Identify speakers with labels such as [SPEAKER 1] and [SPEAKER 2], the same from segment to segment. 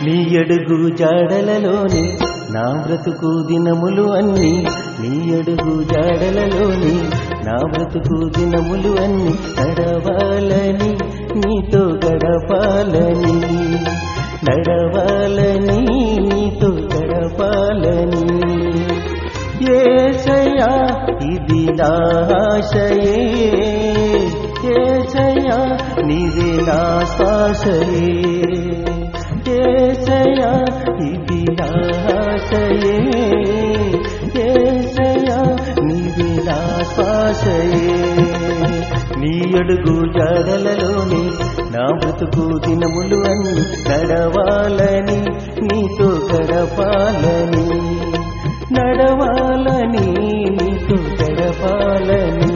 [SPEAKER 1] నీ అడుగు జాడలలోని నా బ్రతుకు దినములు అన్నీ నీ అడుగు జాడలలోని నా బ్రతుకు దినములు అన్నీ నడవాలని నీతో గడపాలని నడవాలని నీతో గడపాలని యేసయ్యా ఇది నా ఆశయే యేసయ్యా నీవే నా శ్వాసయే యేసయ్యా ఇది నా ఆశయే యేసయ్యా నీవే నా శ్వాసయే నీ అడుగు జాడలలోని నా బ్రతుకు దినములు అన్నీ నడవాలని నీతో గడపాలని నడవాలని నీతో గడపాలని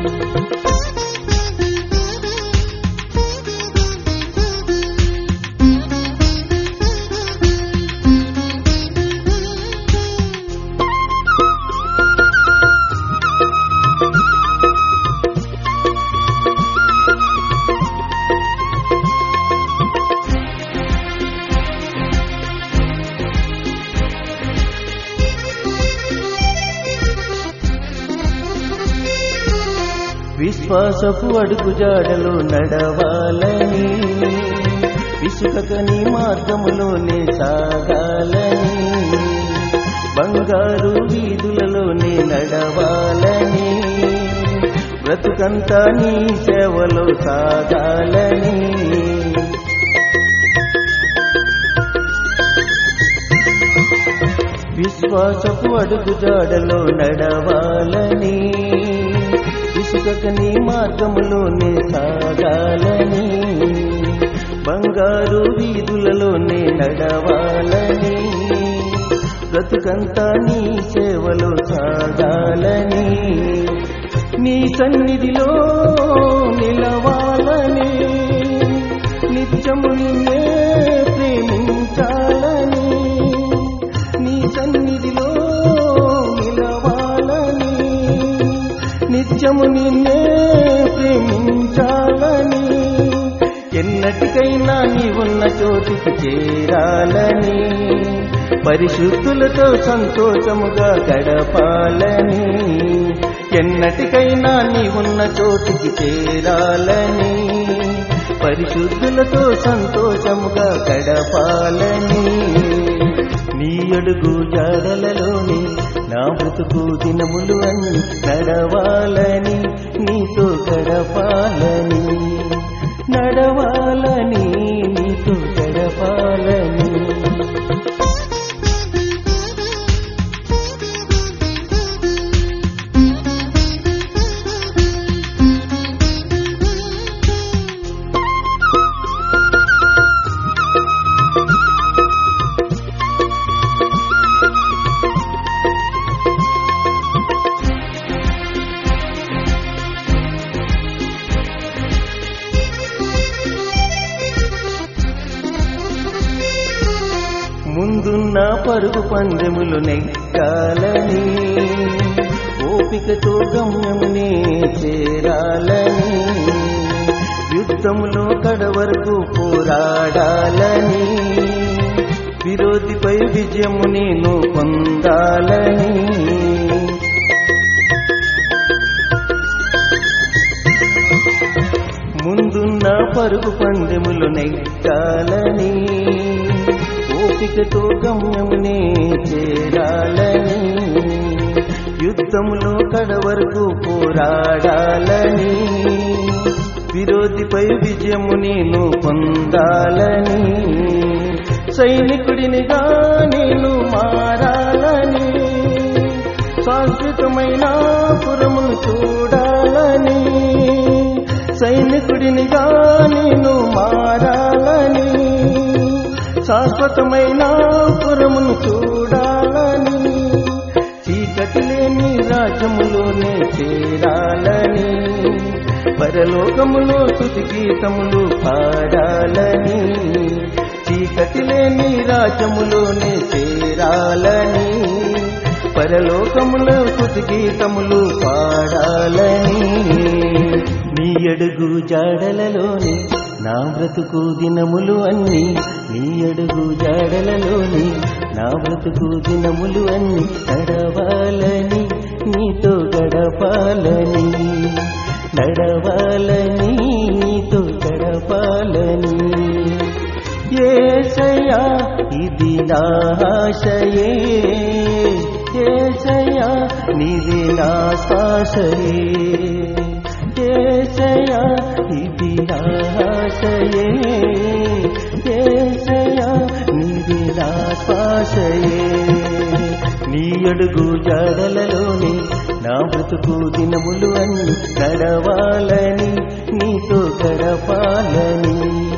[SPEAKER 1] విశ్వాసపు అడుగు జాడలో నడవాలని విసుకక నీ మార్గములోనే సాగాలని బంగారు వీధులలోనే నడవాలని బ్రతుకంతా నీ సేవలో సాగాలని విశ్వాసపు అడుగు జాడలో నడవాలని విసుకక నీ మార్గములోనే సాగాలని బంగారు వీధులలోనే నడవాలని బ్రతుకంతా నీ సేవలో సాగాలని నీ సన్నిధిలో నిలవాలని నిత్యము నిన్నే ప్రేమించాలని నీ సన్నిధిలో నిలవాలని నిత్యము నిన్నే ప్రేమించాలని ఎన్నటికైనా నీవున్న చోటికి చేరాలని పరిశుద్ధులతో సంతోషముగా గడపాలని ఎన్నటికైనా నీవున్న చోటికి చేరాలని పరిశుద్ధులతో సంతోషముగా గడపాలని నీ అడుగు జాడలలోని నా బ్రతుకు దినములు అన్నీ నడవాలని నీతో గడపాలని నడవాలని నీతో గడపాలని ముందున్న పరుగు పందెములు నెగ్గాలని ఓపికతో గమ్యమునే చేరాలని యుద్ధములో కడవరకు పోరాడాలని విరోధిపై విజయము నేను పొందాలని ముందున్న పరుగు పందెములు నెగ్గాలని ఓపికతో గమ్యమునే చేరాలని యుద్ధములో కడవరకు పోరాడాలని విరోధిపై విజయము నేను పొందాలని సైనికుడినిగా నేను మారాలని శాశ్వతమైన పురమును చూడాలని సైనికుడినిగా నేను మారాలని శాశ్వతమైన పురమును చూడాలని చీకటి లేని రాజ్యములోనే చేరాలని పరలోకములో స్తుతి గీతములు పాడాలని చీకటి లేని రాజ్యములోనే చేరాలని పరలోకములో స్తుతి గీతములు పాడాలని నీ అడుగు జాడలలోని నా బ్రతుకు దినములు అన్నీ నీ అడుగు జాడలలోని నా బ్రతుకు దినములు అన్నీ నడవాలని నీతో గడపాలని నడవాలని నీతో గడపాలని యేసయ్యా ఇది నా ఆశయే యేసయ్యా నీవే నా శ్వాసయే యేసయ్యా ఇది నా ఆశయే యేసయ్యా నీవే నా శ్వాసయే నీ అడుగు జాడలలోని నా బ్రతుకు దినములు అన్ని గడవాలని నీతో గడపాలని